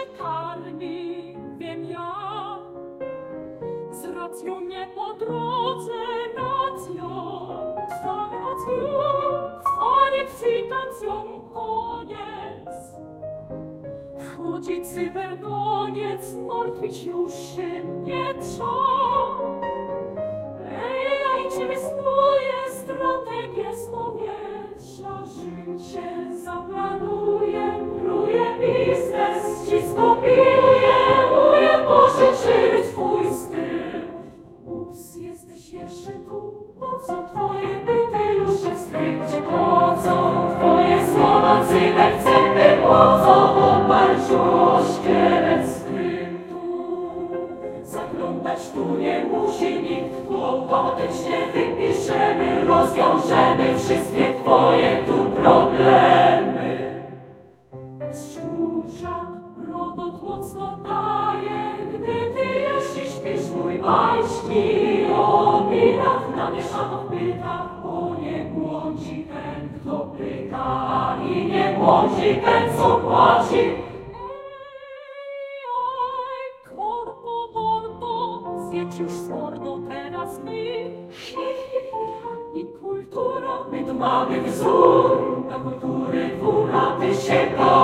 karmi, wiem ja. Z racją nie po drodze, racją, za racją, a nie kwitacją koniec. Wchodzi cybernoniec, martwić już się nie trzeba. Ejcie swoje strategie z powietrza, życie zaplanuje, pluje biznes, ci skopiuje, pożyczy twój styl. Ups, jesteś jeszcze tu, po co twoje byty już się skryć, po co twoje słowa cybercemy, po co oparciu szkielet skryptu. Zaglądać tu nie musi nikt, kłopotycznie wypiszemy, rozwiążemy wszystkie twoje tu problemy. Szczurza, robot mocno daje, gdy ty jeśli śpisz mój baśni o mirach namieszano w pytach, bo nie błądzi ten, kto pyta, i nie błądzi ten, co płaci. Zjedź już sporno teraz my i kultura, my mamy wzór.